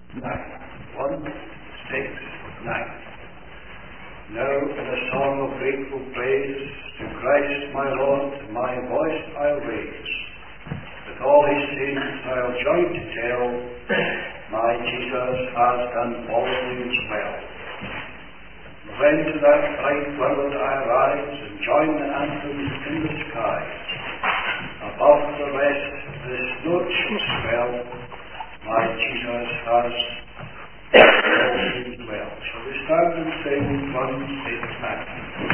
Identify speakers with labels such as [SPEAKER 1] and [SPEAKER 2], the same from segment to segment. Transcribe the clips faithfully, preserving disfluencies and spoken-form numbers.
[SPEAKER 1] nine. One, six, nine. Now in a song of grateful praise to Christ my Lord, my voice I'll raise. With all his saints I'll join to tell, my Jesus has done all things well. When to that bright world I rise and join the anthems in the skies, above the rest this note shall swell, my Jesus has all things well. Shall we stand and sing one six nine?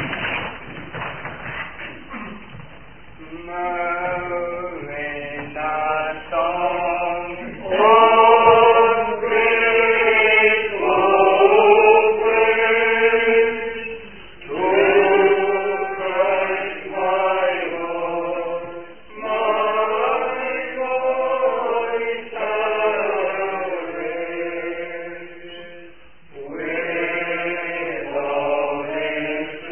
[SPEAKER 2] Now in a song, oh, great, oh, praise to Christ my Lord, my voice I'll raise, with all his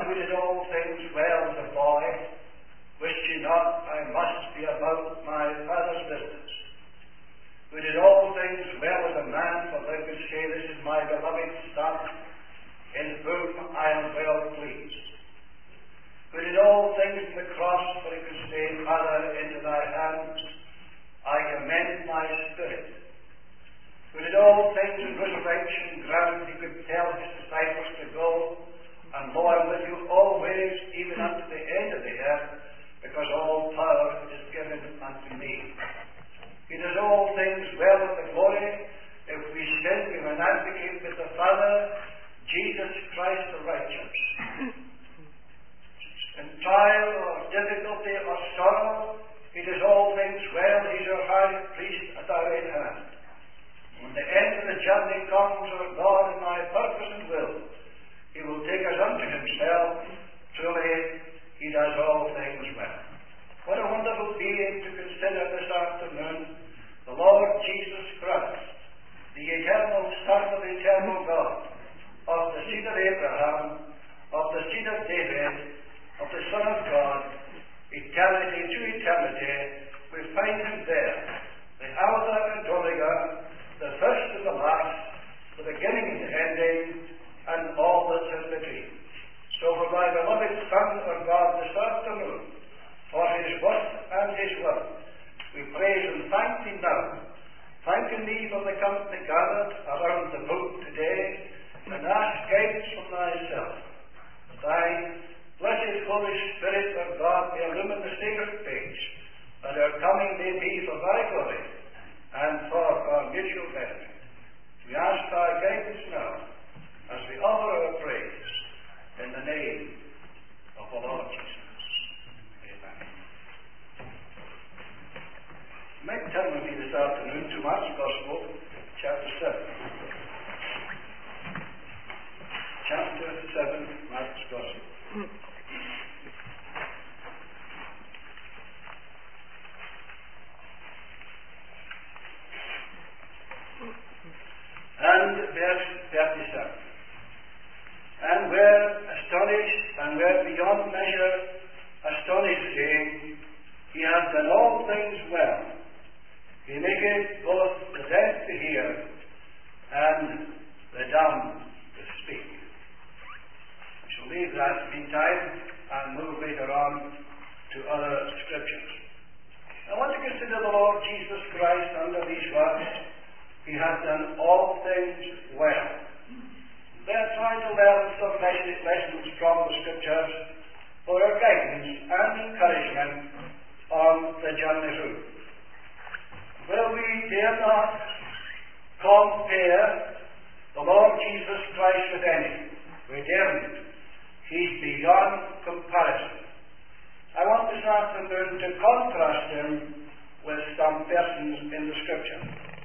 [SPEAKER 1] who did all things well as a boy, wist ye not I must be about my Father's business? Who did all things well as a man, for thou could say, This is my beloved Son, in whom I am well pleased. Who did all things to the cross, for he could say, Father, into thy hands I commend my spirit. Who did all things in resurrection ground, he could tell his disciples to go, and lo, I'm with you always, even unto the end of the earth, because all power is given unto me. He does all things well with the glory. If we sin, we have an advocate with the Father, Jesus Christ the righteous. In trial or difficulty or sorrow, he does all things well. He's our high priest at our right hand. When the end of the journey comes, our God in my purpose and will, he will take us unto himself. Truly, he does all things well. What a wonderful being to consider this afternoon, the Lord Jesus Christ, the eternal Son of the eternal God, of the seed of Abraham, of the seed of David, of the Son of God, eternity to eternity. We find him there, the Alpha and Omega, the first and the last, the beginning and the ending, and all that's in between. So for my beloved Son of God this afternoon, for his worth and his word, we praise and thank thee now, thanking thee for the company gathered around the book today, and ask guidance from thyself. Thy blessed Holy Spirit, our God, may illumine the sacred page, and our coming may be for thy glory and for our mutual benefit. We ask thy guidance now, as we offer our praise in the name of the Lord Jesus. You might turn with me this afternoon to Mark's Gospel, chapter seven. Chapter seven, Mark's Gospel. And verse thirty-seven. And were astonished, and were beyond measure astonished, saying, He hath done all things well. He maketh both the deaf to hear, and the dumb to speak. We shall leave that meantime, and move later on to other scriptures. I want to consider the Lord Jesus Christ under these words. He hath done all things well. They are trying to learn some lessons from the Scriptures for our guidance and encouragement on the journey through. Well, we dare not compare the Lord Jesus Christ with any. We daren't. He's beyond comparison. I want this afternoon to contrast him with some persons in the Scripture.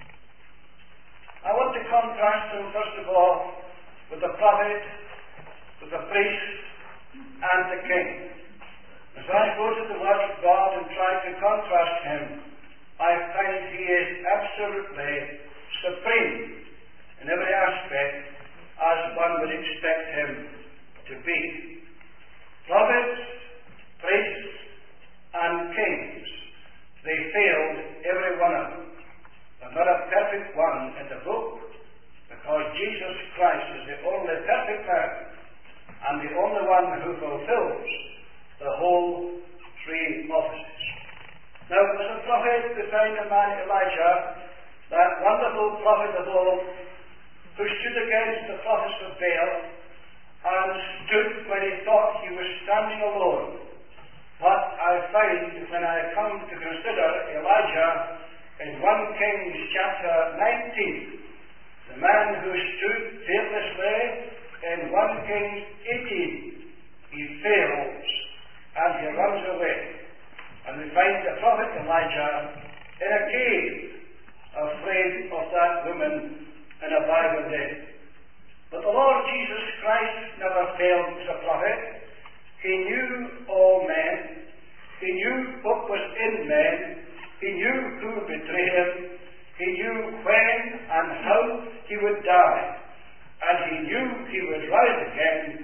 [SPEAKER 1] I want to contrast him, first of all, with the prophet, with the priest, and the king. As I go to the Word of God and try to contrast him, I find he is absolutely supreme in every aspect as one would expect him to be. Prophets, priests, and kings, they failed, every one of them. There's not a perfect one in the book, because Jesus Christ is the only perfect man and the only one who fulfills the whole three offices. Now, as a prophet, we find a man, Elijah, that wonderful prophet of old, who stood against the prophets of Baal and stood when he thought he was standing alone. But I find, when I come to consider Elijah in First Kings chapter nineteen, the man who stood fearlessly in First Kings eighteen, he fails and he runs away. And we find the prophet Elijah in a cave, afraid of that woman in a Bible day. But the Lord Jesus Christ never failed as a prophet. He knew all men. He knew what was in men. He knew who would betray him. He knew when and how he would die. And he knew he would rise again. And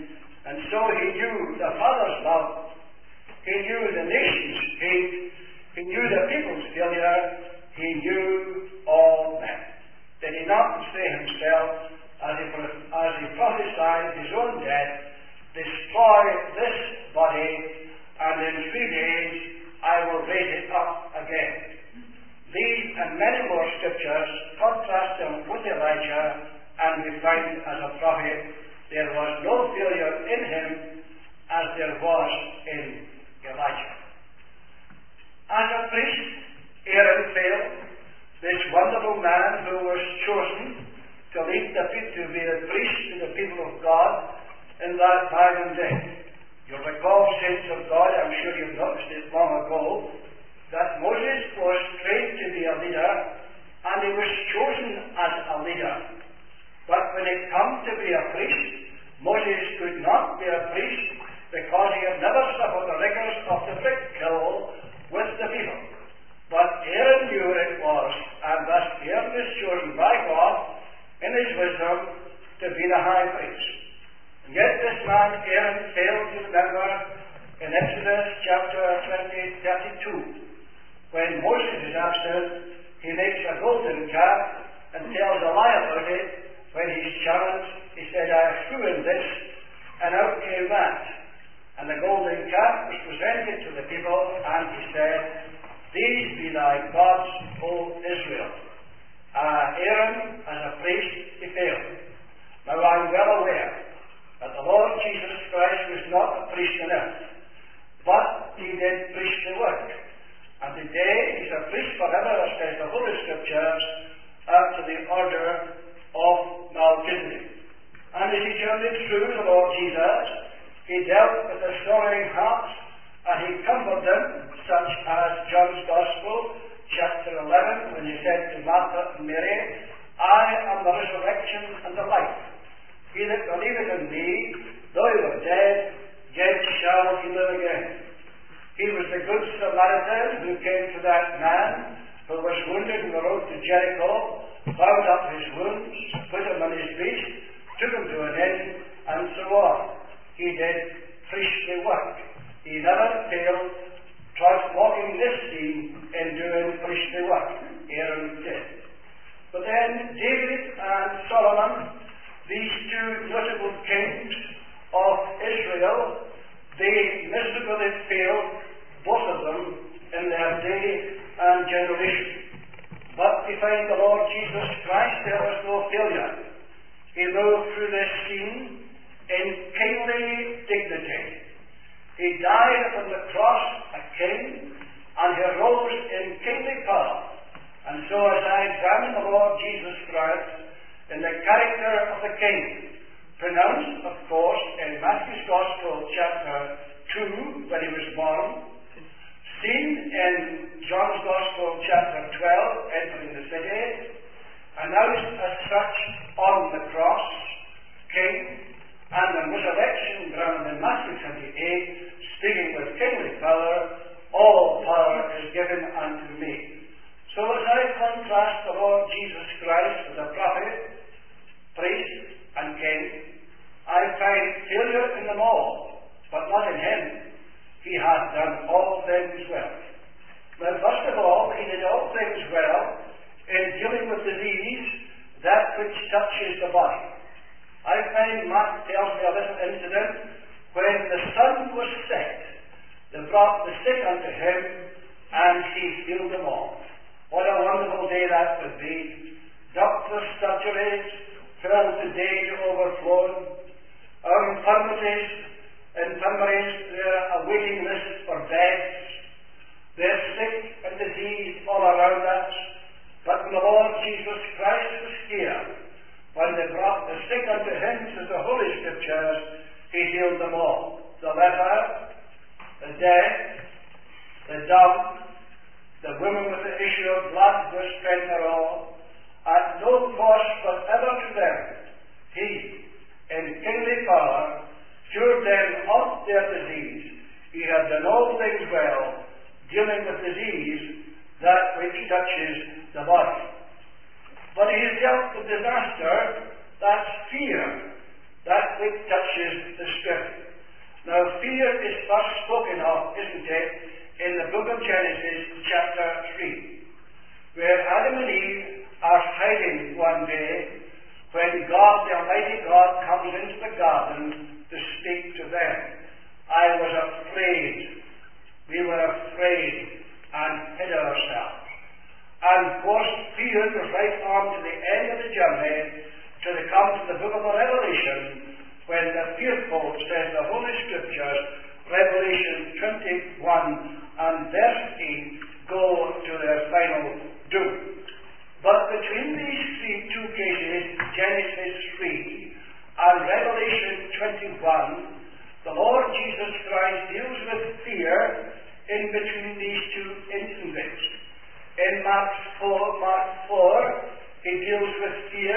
[SPEAKER 1] And so he knew the Father's love. He knew the nation's hate. He knew the people's failure. He knew all men. Did he not say himself, as he, as he prophesied his own death, destroy this body, and in three days I will raise it up again. These and many more scriptures contrast him with Elijah, and we find as a prophet there was no failure in him as there was in Elijah. As a priest, Aaron failed, this wonderful man who was chosen to lead the people, to be a priest to the people of God in that time and day. You'll recall, saints of God, I'm sure you've noticed it long ago, that Moses was trained to be a leader, and he was chosen as a leader. But when it come to be a priest, Moses could not be a priest because he had never suffered the rigors of the brick kiln with the people. But Aaron knew what it was, and thus Aaron was chosen by God in his wisdom to be the high priest. And yet this man Aaron failed to remember in Exodus chapter twenty, thirty-two. When Moses is absent, he makes a golden calf and tells a lie about it. When he's challenged, he said, I threw in this, and out came that. And the golden calf was presented to the people, and he said, These be thy gods, O Israel. Uh, Aaron, as a priest, he failed. Now I'm well aware that the Lord Jesus Christ was not a priest on earth, but he did priestly work. And today he's a priest forever, as says the Holy Scriptures, after the order of Melchizedek. And as he journeyed through, the Lord Jesus, he dealt with the sorrowing hearts, and he comforted them, such as John's Gospel, chapter eleven, when he said to Martha and Mary, I am the resurrection and the life. He that believeth in me, though he were dead, yet shall he live again. He was the good Samaritan who came to that man who was wounded on the road to Jericho, bound up his wounds, put him on his beast, took him to an inn, and so on. He did priestly work. He never failed walking this scene in doing priestly work. Aaron did. But then David and Solomon, these two notable kings of Israel, they miserably failed, both of them, in their day and generation. But we find the Lord Jesus Christ, there was no failure. He moved through this scene in kingly dignity. He died upon the cross a king, and he rose in kingly power. And so as I examine the Lord Jesus Christ in the character of the king, pronounced, of course, in Matthew's Gospel, chapter two, when he was born, seen in John's Gospel, chapter twelve, entering the city, announced as such on the cross, king, and the resurrection ground in Matthew twenty-eight, speaking with kingly power, all power is given unto me. So as I contrast the Lord Jesus Christ with a prophet, priest, and king, I find failure in them all, but not in him. He hath done all things well. Now, first of all, he did all things well in dealing with disease, that which touches the body. I find Mark tells me a little incident when the sun was set. They brought the sick unto him, and he healed them all. What a wonderful day that would be. Doctors' surgeries filled the day to overflowing. Our infirmities, infirmaries, they're a waiting list for beds. They're sick and diseased all around us. But when the Lord Jesus Christ was here, when they brought the sick unto him, says the Holy Scriptures, he healed them all. The leper, the deaf, the dumb, the women with the issue of blood was spent her all. At no cost whatever to them, he, in kingly power, cured them of their disease. He had done all things well, dealing with disease, that which touches the body. But he has dealt with disaster, that's fear. that which touches the Spirit. Now, fear is first spoken of, isn't it, in the book of Genesis, chapter three, where Adam and Eve are hiding one day when God, the Almighty God, comes into the garden to speak to them. I was afraid. We were afraid and hid ourselves. And of course, fear was right on to the end of the journey till they come to the book of the Revelation, when the fearful, says the Holy Scriptures, Revelation twenty-one and verse eight, go to their final doom. But between these three two cases, Genesis three and Revelation twenty-one, the Lord Jesus Christ deals with fear in between these two instances. In Mark four, Mark four, he deals with fear.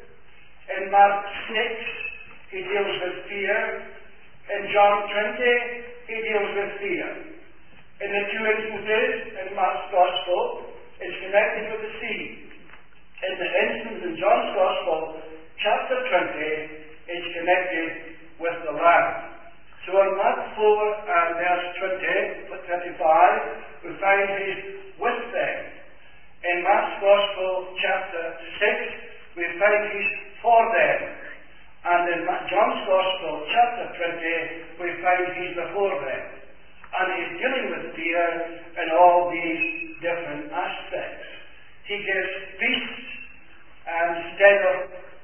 [SPEAKER 1] In Mark six, he deals with fear. In John twenty, he deals with fear. In the two instances in Mark's Gospel, it's connected with the sea. In the instance in John's Gospel, chapter twenty, it's connected with the land. So in Mark four and verse twenty, twenty-five, we find he's with them. In Mark's Gospel, chapter six, we find he's for them. And in John's Gospel, chapter twenty, we find he's before them. And he's dealing with fear in all these different aspects. He gives peace instead of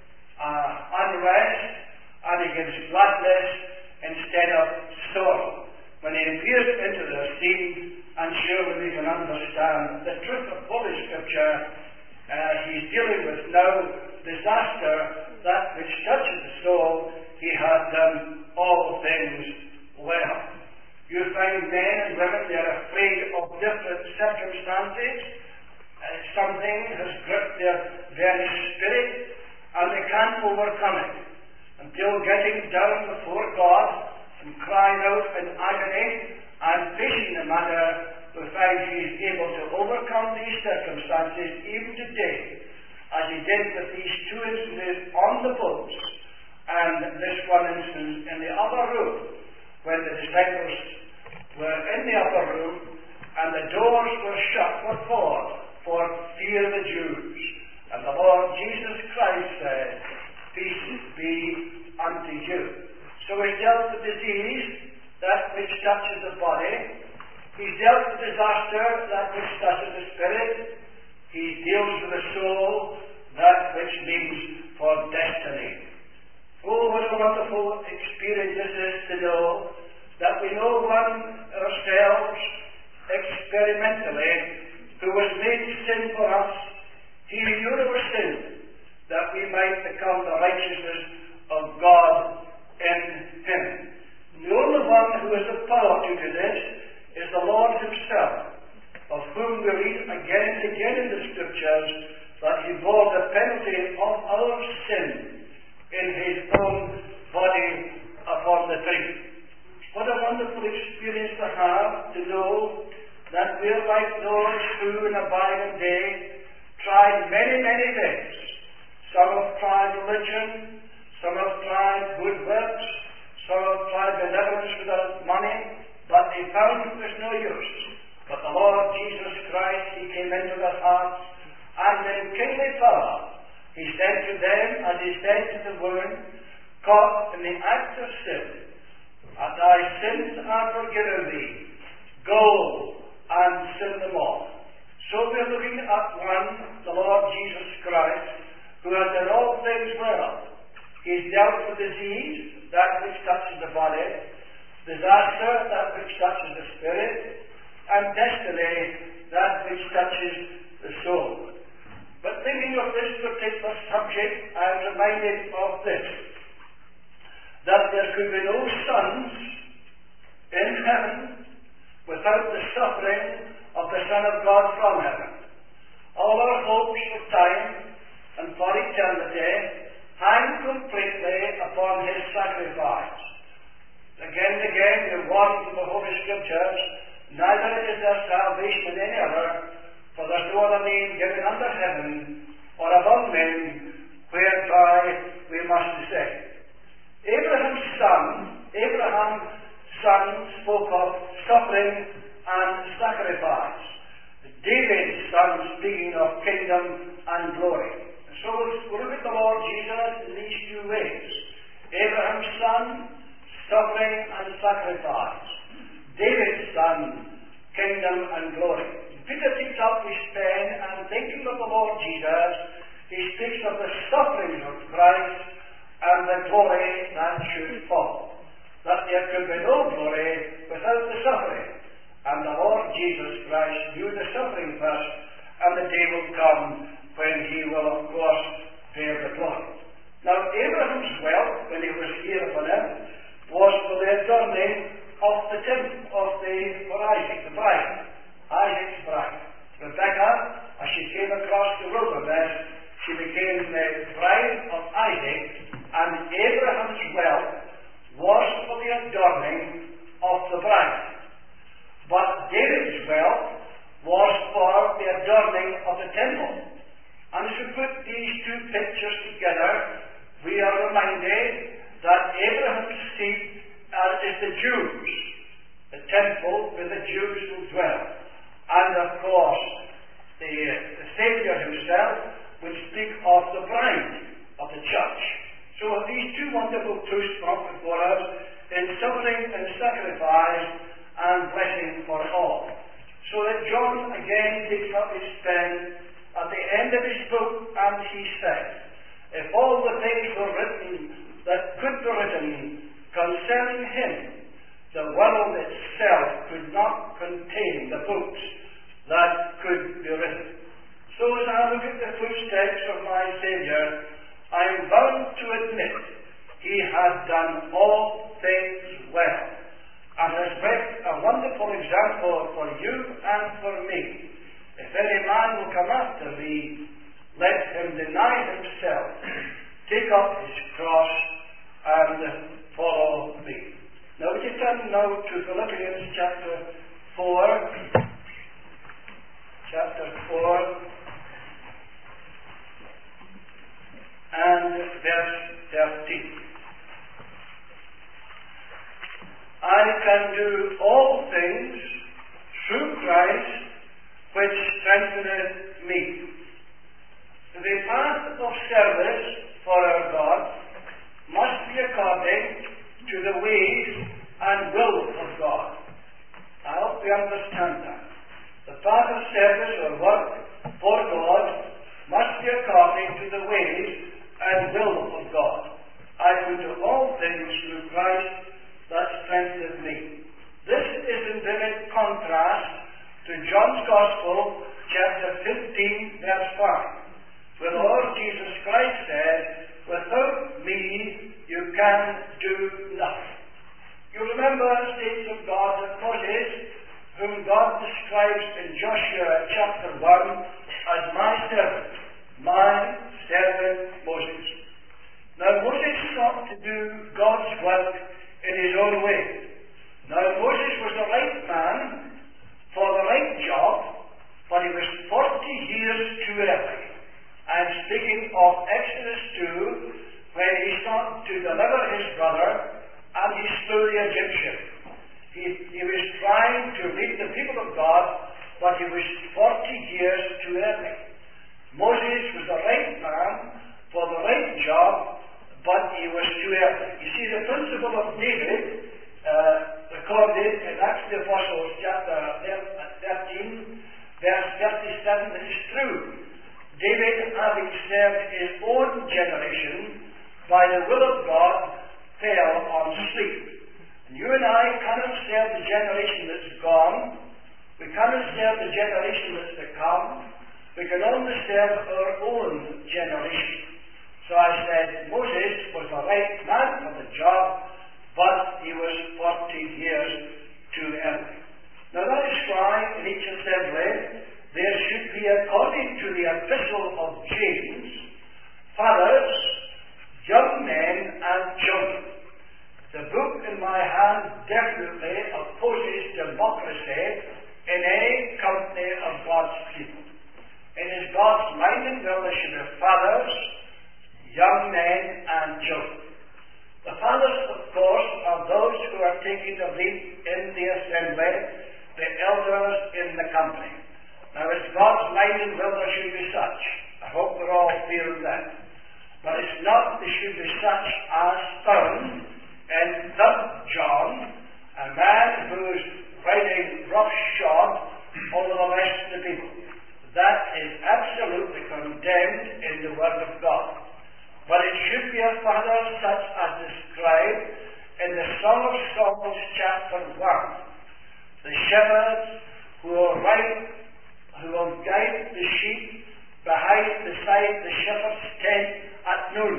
[SPEAKER 1] uh, unrest, and he gives gladness instead of sorrow. When he appears into the scene, and surely we can understand the truth of Holy Scripture, uh, he's dealing with now disaster, that which touches the soul. He had done all things well. You find men and women, they are afraid of different circumstances. Uh, something has gripped their very spirit, and they can't overcome it until getting down before God and crying out in agony and facing the matter. We find he is able to overcome these circumstances even today, as he did with these two instances on the boats, and this one instance in the upper room, when the disciples were in the upper room and the doors were shut. What for? For fear of the Jews. And the Lord Jesus Christ said, peace be unto you. So he dealt with disease, that which touches the body. He's dealt with disaster, that which touches the spirit. He deals with the soul, that which means for destiny. Oh, what a wonderful experience this is to know that we know one ourselves experimentally who was made sin for us. He knew our sin, that we might become the righteousness of God in him. The only one who has the power to do this is the Lord himself, of whom we read again and again in the Scriptures that he bore the penalty of our sin in his own body upon the tree. What a wonderful experience to have, to know that we're like those who in a bygone day tried many, many things. Some have tried religion, some have tried good works, some have tried benevolence without money, but they found it was no use. But the Lord Jesus Christ, he came into their hearts, and in kingly power, he said to them, as he said to the woman caught in the act of sin, and thy sins are forgiven thee. Go and sin them all. So we're looking at one, the Lord Jesus Christ, who has done all things well. He's dealt with disease, that which touches the body, disaster, that which touches the spirit, and destiny, that which touches the soul. But thinking of this particular subject, I am reminded of this, that there could be no sons in heaven without the suffering of the Son of God from heaven. All our hopes for time and for eternity hang completely upon his sacrifice. Again and again we warn from the Holy Scriptures, neither is there salvation in any other, for there is no other name given under heaven or among men whereby we must be saved. Abraham's son, Abraham's son spoke of suffering and sacrifice. David's son speaking of kingdom and glory. So we'll look at the Lord Jesus in these two ways. Abraham's son, suffering and sacrifice. David's son, kingdom and glory. Peter picks up his pen and thinking of the Lord Jesus, he speaks of the sufferings of Christ and the glory that should follow. That there could be no glory without the suffering. And the Lord Jesus Christ knew the suffering first, and the day will come when he will, of course, bear the glory. Now, Abraham's wealth, when he was here upon earth, was for the adorning of the temple of the for Isaac, the bride, Isaac's bride. Rebecca, as she came across the wilderness, she became the bride of Isaac, and Abraham's wealth was for the adorning of the bride. But David's wealth was for the adorning of the temple. And as we put these two pictures together, we are reminded that Abraham's seed uh, is the Jews, the temple where the Jews will dwell. And of course, the, uh, the Saviour himself would speak of the bride of the church. So these two wonderful truths brought before us in suffering and sacrifice and blessing for all. So that John again takes up his pen at the end of his book and he says, if all the things were written that could be written concerning him, the world itself could not contain the books that could be written. So as I look at the footsteps of my Saviour, I am bound to admit he has done all things well, and has left a wonderful example for you and for me. If any man will come after me, let him deny himself, take up his cross, and follow me. Now would you turn now to Philippians chapter four, chapter four, and verse thirteen. I can do all things through Christ which strengtheneth me. The path of service for our God must be according to the ways and will of God. I hope we understand that. The path of service or work for God must be according to the ways and will of God. I can do all things through Christ that strengtheneth me. This is in direct contrast to John's Gospel, chapter fifteen, verse five, where the Lord Jesus Christ said, without me you can do nothing. You remember the states of God that Moses, whom God describes in Joshua chapter one as my servant, my servant Moses. Now Moses sought to do God's work in his own way. Now Moses was the right man for the right job, but he was forty years too early. I am speaking of Exodus two, when he sought to deliver his brother and he slew the Egyptian. He, he was trying to lead the people of God, but he was forty years too early. Moses was the right man for the right job, but he was too early. You see, the principle of David, uh, recorded in Acts of the Apostles, chapter thirteen, verse thirty-seven, is true. David, having served his own generation, by the will of God, fell on sleep. And you and I cannot serve the generation that's gone. We cannot serve the generation that's to come. We can only serve our own generation. So I said, Moses was the right man for the job, but he was forty years too early. Now that is why in each assembly there should be, according to the epistle of James, fathers, young men, and children. The book in my hand definitely opposes democracy in any company of God's people. It is God's mind and will there should be fathers, young men, and children. The fathers, of course, are those who are taking the lead in the assembly, the elders in the company. Now, it's God's mind and will there should be such. I hope we're all clear on that. But it's not there should be such as found in Third John, a man who's riding roughshod over the rest of the people. That is absolutely condemned in the Word of God. But it should be a father such as described in the Song of Songs, chapter one. The shepherds who will ride, who will guide the sheep behind beside the shepherd's tent at noon.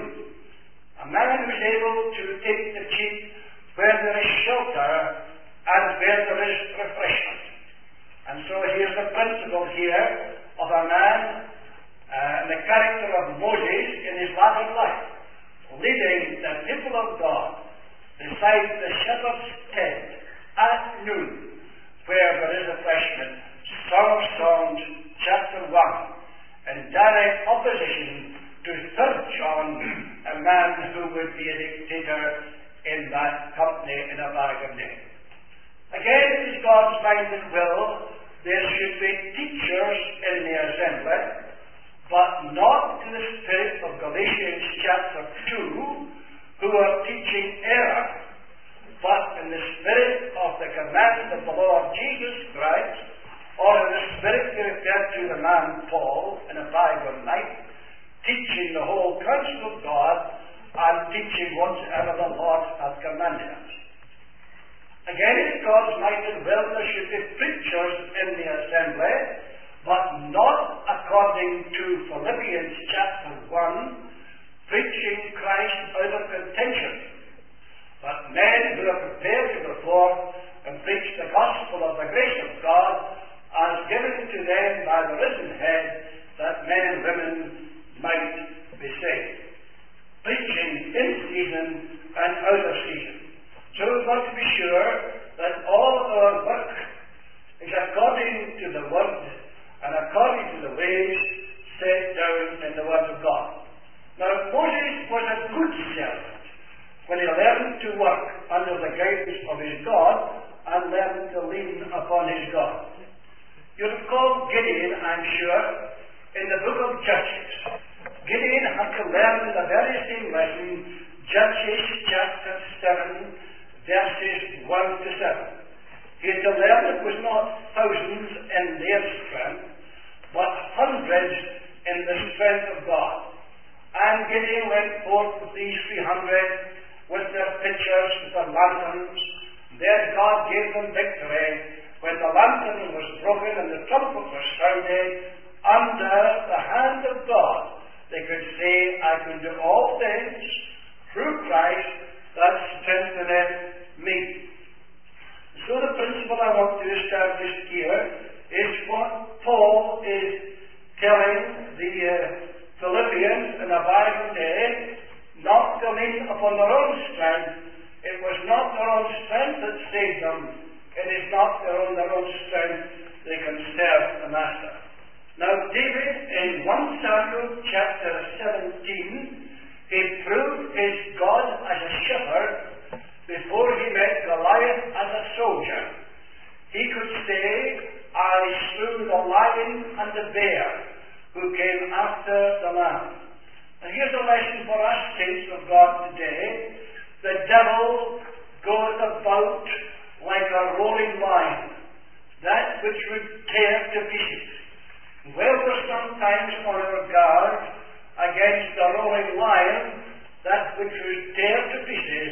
[SPEAKER 1] A man who is able to take the sheep where there is shelter and where there is refreshment. And so here's the principle here of a man uh, in the character of Moses in his latter life, leading the people of God beside the shepherd's tent at noon, where there is refreshment. Song of Songs, chapter one, in direct opposition to Third John, a man who would be a dictator in that company in a bargain day. Again, it is God's mind and will there should be teachers in the assembly, but not in the spirit of Galatians chapter two, who are teaching error, but in the spirit of the command of the Lord Jesus Christ, or in the spirit referred to the man Paul in a bygone night, teaching the whole counsel of God and teaching whatsoever the Lord hath commanded us. Again, in God's might and will, there should be preachers in the assembly, but not according to Philippians chapter one, preaching Christ out of contention, but men who are prepared to go forth and preach the gospel of the grace of God as given to them by the risen head, that men and women might be saved. Preaching in season and out of season. So we've got to be sure that all our work is according to the Word and according to the ways set down in the Word of God. Now, Moses was a good servant when he learned to work under the guidance of his God and learned to lean upon his God. You recall Gideon, I'm sure, in the book of Judges. Gideon had to learn the very same lesson, Judges chapter seven, verses one to seven. He had to learn it was not thousands in their strength, but hundreds in the strength of God. And Gideon went forth with these three hundred, with their pitchers, with their lanterns. There God gave them victory. When the lantern was broken and the trumpet was sounded, under the hand of God, they could say, I can do all things through Christ that strengtheneth me. So the principle I want to establish here is what Paul is telling the uh, Philippians in a bygone day, not to lean upon their own strength. It was not their own strength that saved them. It is not their own, their own strength they can serve the Master. Now, David, in First Samuel chapter seventeen, he proved his God as a shepherd before he met Goliath as a soldier. He could say, I slew the lion and the bear who came after the lamb. And here's a lesson for us, saints of God, today. The devil goeth about like a roaring lion, that which would tear to pieces. Well, we're sometimes on our guard against the roaring lion, that which would tear to pieces.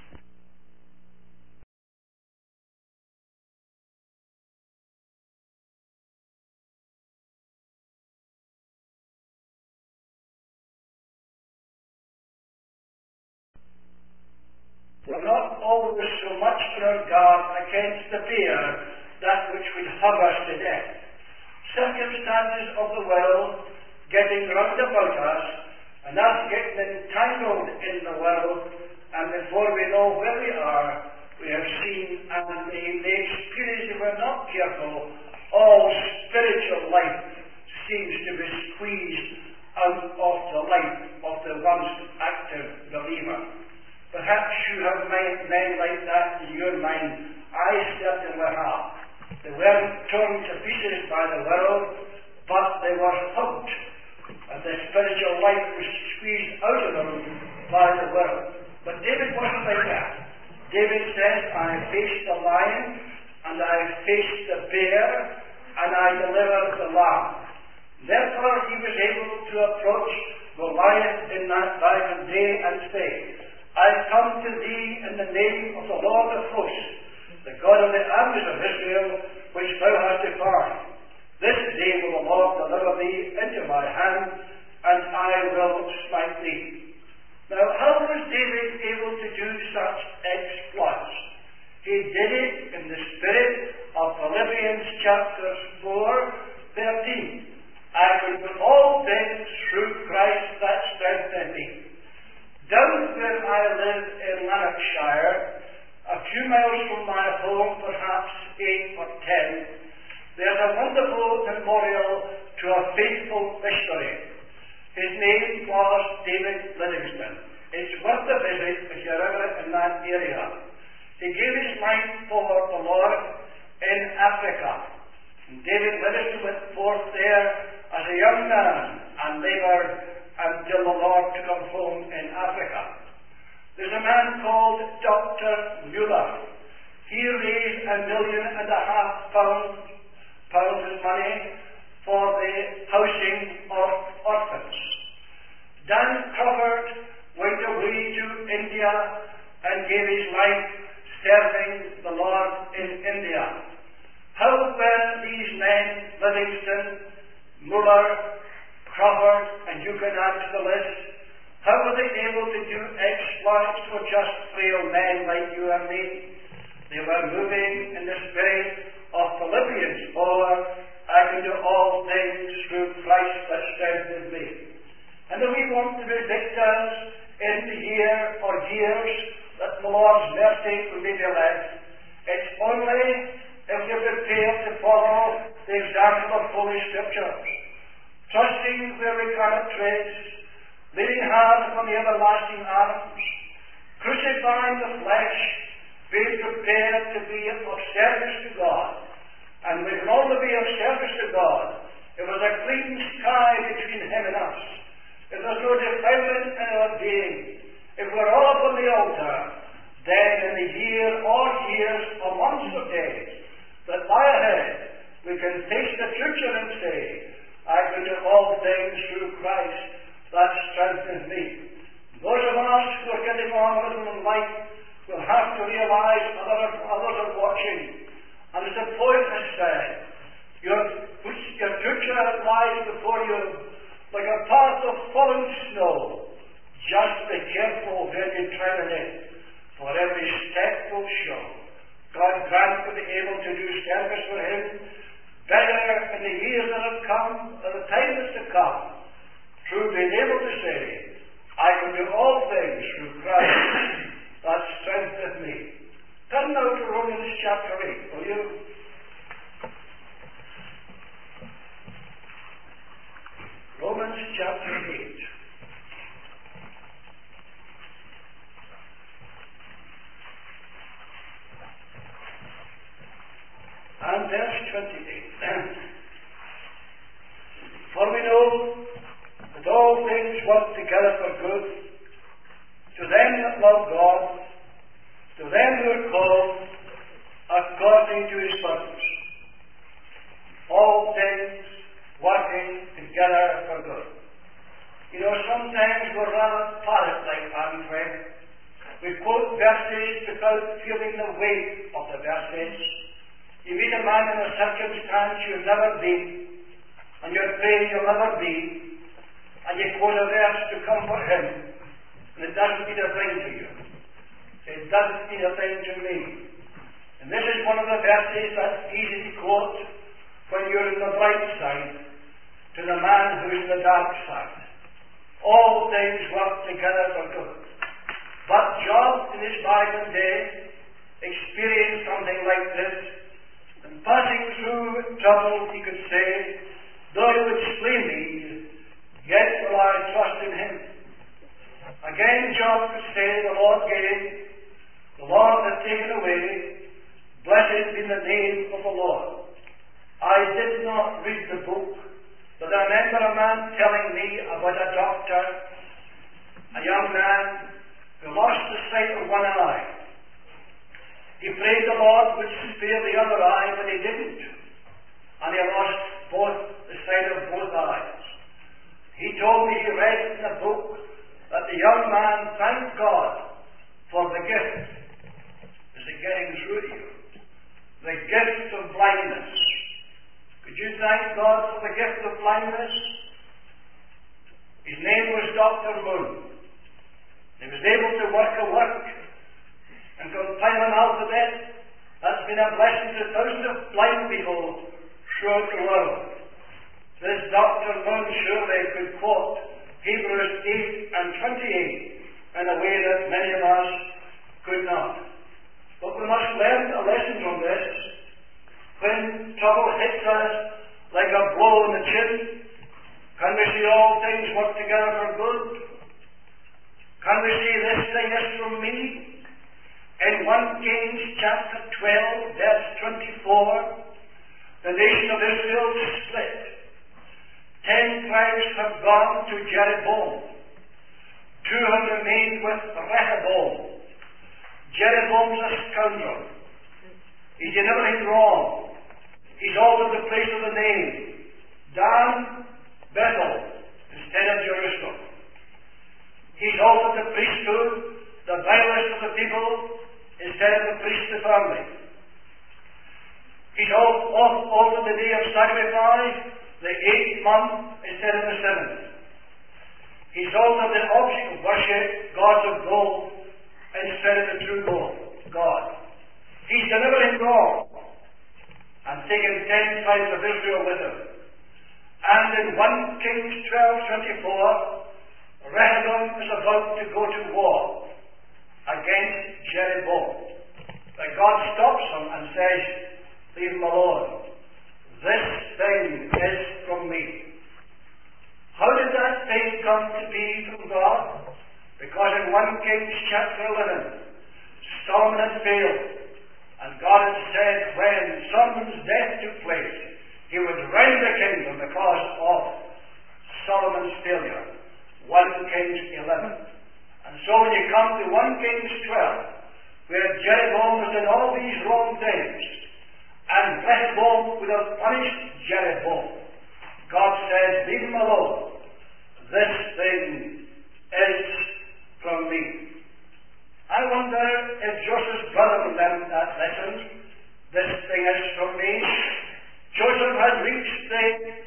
[SPEAKER 1] We're not always so much on our guard against the fear, that which would hug us to death. Circumstances of the world getting round about us, and us getting entangled in the world, and before we know where we are, we have seen and may, may experience, if we're not careful, all spiritual life seems to be squeezed out of the life of the once active believer. Perhaps that they were have. They weren't torn to pieces by the world, but they were hugged, and the spiritual life was squeezed out of them by the world. But David wasn't like that. David said, I faced the lion, and I faced the bear, and I delivered the lamb. Therefore he was able to approach Goliath in that time of day and say, I come to thee in the name of the Lord of hosts, the God of the armies of Israel, which thou hast defied. This day will the Lord deliver thee into my hand, and I will smite thee. Now, how was David able to do such exploits? He did it in the spirit of Philippians chapter four, thirteen. I can do all things through Christ that strengtheneth me. Down where I live in Lanarkshire, a few miles from my home, perhaps eight or ten, there's a wonderful memorial to a faithful missionary. His name was David Livingstone. It's worth a visit if you're ever in that area. He gave his life for the Lord in Africa. And David Livingstone went forth there as a young man and laboured until the Lord took him home in Africa. There's a man called Doctor Muller. He raised a million and a half pounds, pounds of money for the housing of orphans. Dan Crawford went away to India and gave his life serving the Lord in India. How were these men, Livingstone, Muller, Crawford, and you can add to the list, how were they able to do exploits for just frail men like you and me? They were moving in the spirit of Philippians, for I can do all things through Christ that strengthens me. And if we want to be victors in the year or years that the Lord's mercy will be left, it's only if you're prepared to follow the example of Holy Scriptures, trusting where we cannot trace, leaning hard upon the everlasting arms, crucifying the flesh, being prepared to be of service to God. And we can only be of service to God if there's a clean sky between Him and us, if there's no defilement in our being, if we're all upon the altar, then in the year or years or months or days that lie ahead, we can face the future and say, I can do all things through Christ that strengthens me. Those of us who are getting on with them in life will have to realize others, others are watching. And as the poet has said, your, your future lies before you like a path of falling snow. Just be careful where you tread in it, for every step will show. God grant to be able to do service for Him better in the years that have come, or the time that's to come, through being able to say, I can do all things through Christ that strengtheneth me. Turn now to Romans chapter eight, will you? Romans chapter eight. And verse twenty-eight. For we know that all things work together for good to them that love God, to them who are called according to His purpose. All things working together for good. You know, sometimes we're rather parrot-like, aren't we? We quote verses without feeling the weight of the verses. You meet a man in a circumstance you've never been, and you're praying you'll never be, and you quote a verse to comfort him, and it doesn't mean a thing to you. It doesn't mean a thing to me. And this is one of the verses that's easy to quote when you're in the bright side to the man who's in the dark side. All things work together for good. But Job, in his Bible day, experienced something like this. And passing through trouble, he could say, though he would slay me, yet will I trust in him. Again, Job could say, the Lord gave, the Lord hath taken away. Blessed be the name of the Lord. I did not read the book, but I remember a man telling me about a doctor, a young man who lost the sight of one eye. He prayed the Lord would spare the other eye, but he didn't. And he lost both the sight of both eyes. He told me he read in the book that the young man thanked God for the gift. Is it getting through to you? The gift of blindness. Could you thank God for the gift of blindness? His name was Doctor Moon. He was able to work a work and compile an alphabet that's been a blessing to thousands of blind people throughout the world. This Doctor Moon surely could quote Hebrews eight and twenty-eight in a way that many of us could not. But we must learn a lesson from this. When trouble hits us like a blow in the chin, can we see all things work together for good? Can we see this thing is from me? In First Kings chapter twelve, verse twenty-four, the nation of Israel is split. Ten tribes have gone to Jeroboam. Two have remained with Rehoboam. Jeroboam's a scoundrel. He's done everything wrong. He's altered the place of the name. Dan, Bethel, instead of Jerusalem. He's altered the priesthood, the vilest of the people, instead of the priestly family. He's altered the day of sacrifice, the eighth month, instead of the seventh. He's altered the object of worship, gods of gold, instead of the true God. He's done everything wrong and taken ten tribes of Israel with him. And in First Kings twelve twenty-four, Rehoboam is about to go to war against Jeroboam. But God stops him and says, leave him alone. This thing is from me. How did that thing come to be from God? Because in First Kings chapter eleven, Solomon had failed. And God had said when Solomon's death took place, he would rend the kingdom because of Solomon's failure. First Kings eleven. And so when you come to First Kings twelve, where Jeroboam was in all these wrong things, and Rehoboam would have punished Jeroboam, God says, leave him alone. This thing is from me. I wonder if Joseph's brother learned that lesson. This thing is from me. Joseph had reached the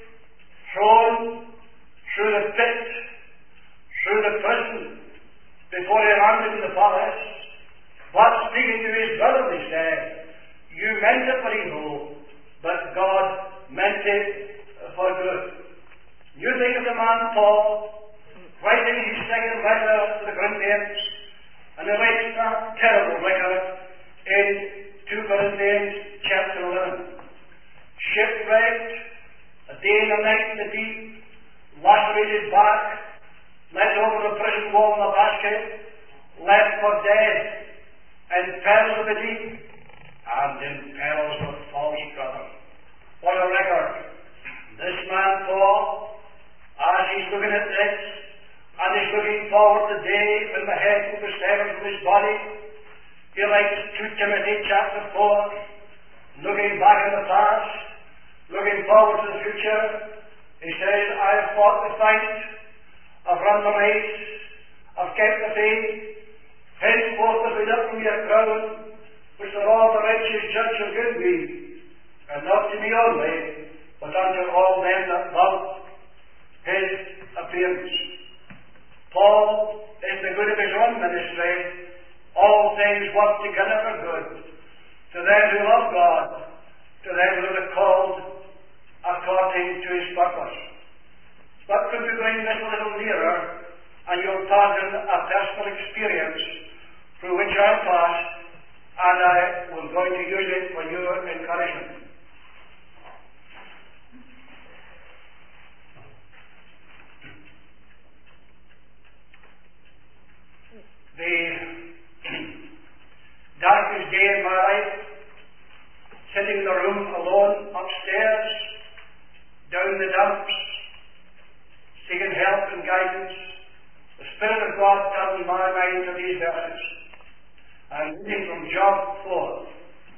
[SPEAKER 1] throne through the pit, through the prison, before he landed in the palace. But speaking to his brother, he said, you meant it for evil, but God meant it for good. You think of the man Paul, writing his second letter to the Corinthians, and he writes that terrible record in Second Corinthians chapter eleven. Shipwrecked, a day and a night in the deep, lacerated back, let over the prison wall in a basket, left for dead, in perils of the deep, and in perils of false brother. What a record. This man Paul, as he's looking at this, and he's looking forward to the day when the head will be severed from his body. He writes Second Timothy chapter four, looking back in the past, looking forward to the future. He says, I have fought the fight, I've run the race, I've kept the faith. Henceforth has laid up for me a crown, which the Lord the righteous judge shall give me, and not to me only, but unto all them that love his appearance. Paul, in the good of his own ministry, all things work together for good, to them who love God, to them who are called according to his purpose. But could we bring this a little nearer, and you'll pardon a personal experience through which I passed, and I was going to use it for your encouragement. The darkest day in my life sitting in the room alone upstairs, down the dumps, seeking help and guidance, the Spirit of God turned my mind to these verses. I'm reading from Job four.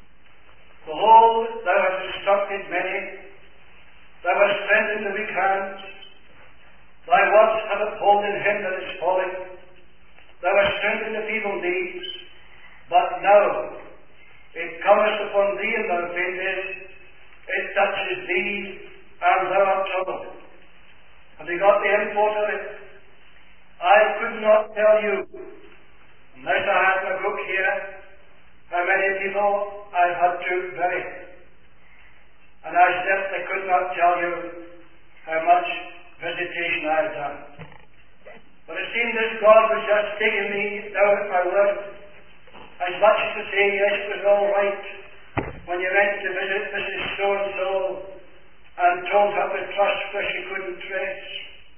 [SPEAKER 1] Behold, thou hast instructed many, thou hast strengthened the weak hands, thy words have upholden him that is falling, thou hast strengthened the feeble knees, but now it cometh upon thee and thou faintest, it touches thee and thou art troubled. Have you got the import of it? I could not tell you, unless I had my book here, how many people I've had to bury. And I certainly could not tell you how much visitation I've done. But it seemed as God was just taking me down at my word, as much as to say, yes, it was all right when you went to visit Missus So-and-so and told her to trust where she couldn't trace.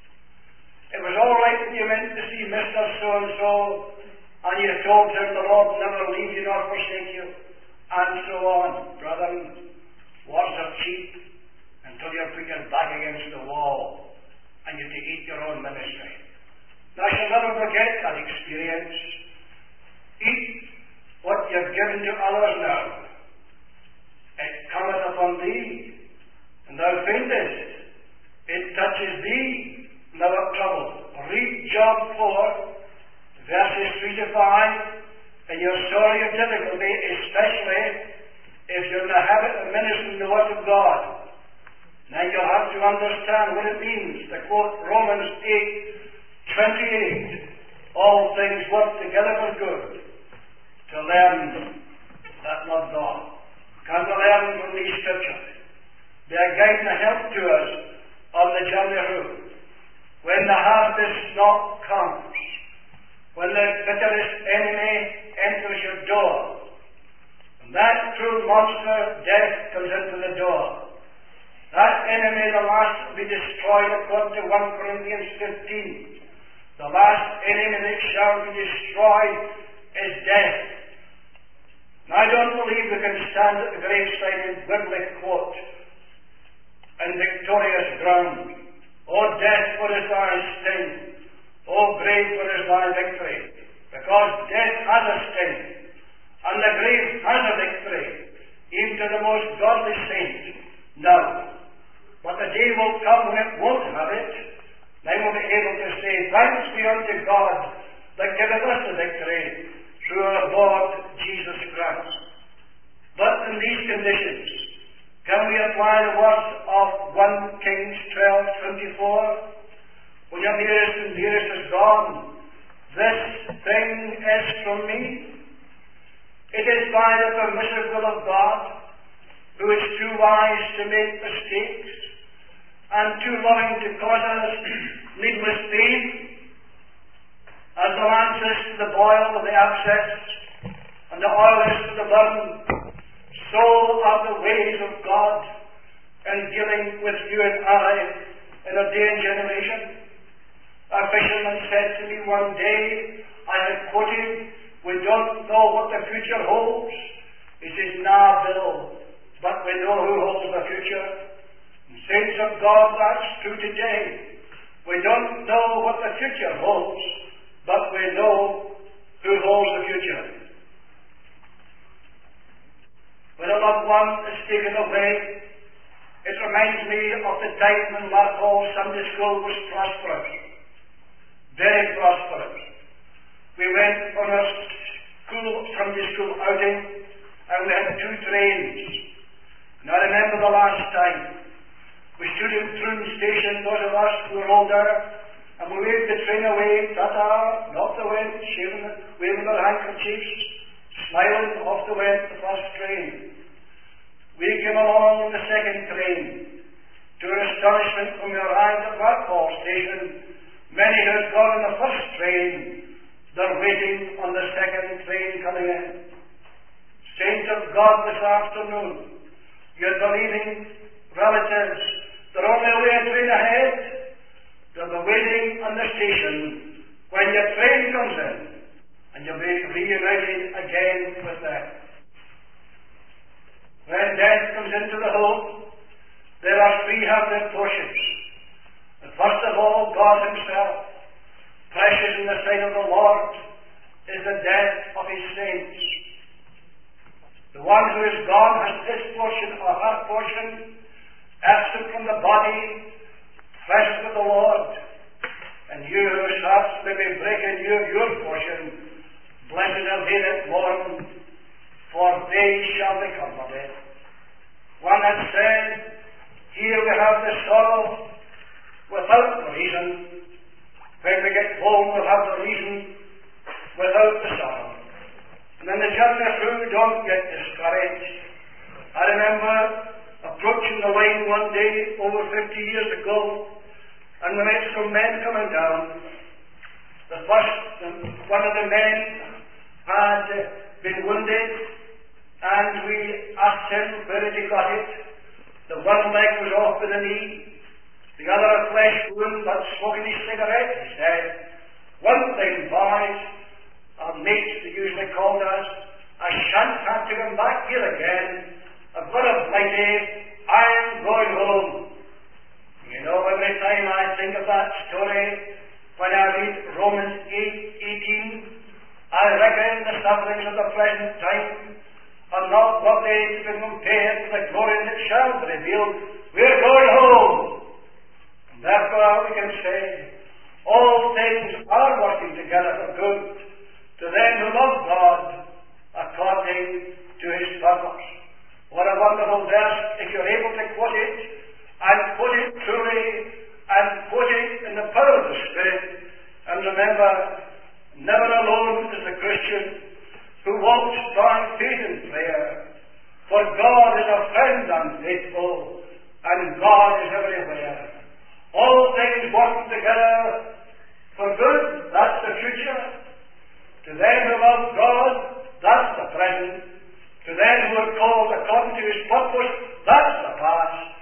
[SPEAKER 1] It was all right when you went to see Mister So-and-so and you told her the Lord never leave you nor forsake you, and so on. Brethren, words are cheap until you're put your back against the wall and you have to eat your own ministry. Now, I shall never forget that experience. Eat what you've given to others now. It cometh upon thee, and thou faintest. It touches thee, and thou art troubled. Read Job four, verses three to five, in your story of difficulty, especially if you're in the habit of ministering the Word of God. Now you'll have to understand what it means to quote Romans eight twenty-eight. All things work together for good to learn that love God. Can we learn from these scriptures? They are guide and a help to us on the journey home. When the harvest knot comes, when the bitterest enemy enters your door, and that cruel monster, death, comes into the door, that enemy, the last will be destroyed according to First Corinthians fifteen. The last enemy that shall be destroyed is death. Now, I don't believe we can stand at the graveside and glibly quote in victorious ground, "O death, what is thy sting? O grave, what is thy victory?" Because death has a sting, and the grave has a victory, even to the most godly saint. Now, but the day will come when it won't have it. They will be able to say, "Thanks be unto God that giveth us the victory through our Lord Jesus Christ." But in these conditions, can we apply the words of First Kings twelve twenty-four? When your nearest and dearest is gone, this thing is from me. It is by the permissive will of God, who is too wise to make mistakes and too loving to cause us needless pain. As the lance is to the boil of the abscess, and the oil is to the burn, so are the ways of God in dealing with you and I in a day and generation. A fisherman said to me one day, I had quoted, "We don't know what the future holds." He says, "Nah, Bill, but we know who holds the future." And saints of God, that's true today. We don't know what the future holds, but we know who holds the future. When a loved one is taken away, it reminds me of the time when Larkhall Sunday School was prosperous, very prosperous. We went on a school Sunday school outing, and we had two trains. And I remember the last time we stood in Troon Station, those of us who were older, and we waved the train away, ta-ta, and off they went, shaving, waving their handkerchiefs, smiling, off they went, the first train. We came along on the second train. To our astonishment, when we arrived at Larkhall Station, many who had gone on the first train, they're waiting on the second train coming in. Saints of God, this afternoon, your believing relatives, they're on their way a train ahead. They'll be waiting on the station when your train comes in, and you'll be reunited again with them. When death comes into the home, there are three hundred portions. And first of all, God Himself, precious in the sight of the Lord, is the death of His saints. The one who is gone has this portion or that portion, absent from the body, present with the Lord. And you whose hearts may be breaking your, your portion, blessed are they that mourn, for they shall be comforted. One had said, here we have the sorrow without the reason. When we get home, we'll have the reason without the sorrow. And then the journey through, don't get discouraged. I remember approaching the line one day over fifty years ago, and we met some men coming down. The first, one of the men had been wounded, and we asked him where had he got it. The one leg was off with the knee, the other a flesh wound, but smoking his cigarette. He said, one thing, boys, our mates, they usually called us, I shan't have to come back here again. I've got a blighty, I'm going home. You know, every time I think of that story, when I read Romans eight eighteen, I reckon the sufferings of the present time are not worthy to be compared to the glory that shall be revealed. We're going home. And therefore we can say, all things are working together for good to them who love God according to His purpose. What a wonderful verse, if you're able to quote it, and quote it truly, and quote it in the power of the Spirit. And remember, never alone is the Christian who walks by faith and prayer, for God is a friend unfaithful, and God is everywhere. All things working together for good, that's the future. To them who love God, that's the present. To them who are called according to His purpose, that's the past.